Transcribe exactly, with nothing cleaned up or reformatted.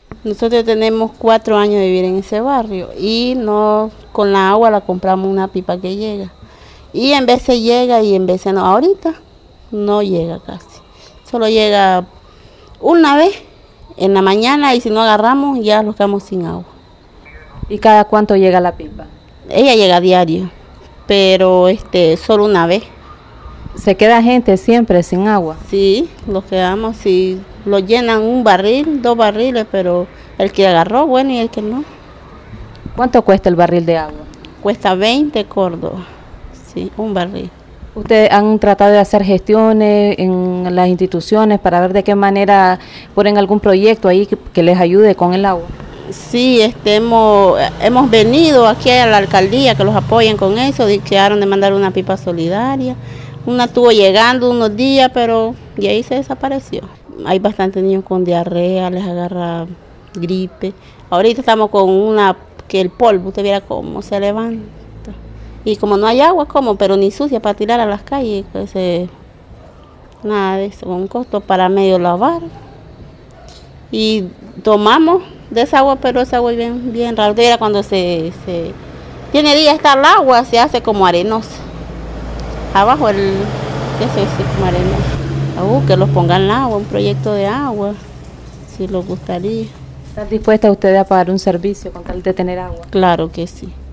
Nosotros tenemos cuatro años de vivir en ese barrio y no con la agua la compramos una pipa que llega. Y en veces llega y en veces no. Ahorita no llega casi. Solo llega una vez en la mañana y si no agarramos ya nos quedamos sin agua. ¿Y cada cuánto llega la pipa? Ella llega a diario, pero este solo una vez. ¿Se queda gente siempre sin agua? Sí, los quedamos, sí, lo llenan un barril, dos barriles, pero el que agarró, bueno, y el que no. ¿Cuánto cuesta el barril de agua? Cuesta veinte córdobas, sí, un barril. ¿Ustedes han tratado de hacer gestiones en las instituciones para ver de qué manera ponen algún proyecto ahí que, que les ayude con el agua? Sí, este, hemos, hemos venido aquí a la alcaldía que los apoyen con eso, quedaron de mandar una pipa solidaria. Una estuvo llegando unos días, pero y ahí se desapareció. Hay bastantes niños con diarrea, les agarra gripe. Ahorita estamos con una que el polvo, usted viera cómo se levanta. Y como no hay agua, como, pero ni sucia para tirar a las calles, pues, eh, nada de eso, con costo para medio lavar. Y tomamos de esa agua, pero esa agua es bien, bien rara. Usted viera cuando se, se tiene días está el agua, se hace como arenosa. Abajo el, ¿qué se dice? Como arenosa. Uh, que los pongan en agua, un proyecto de agua, si les gustaría. ¿Están dispuestas ustedes a pagar un servicio con tal de tener agua? Claro que sí.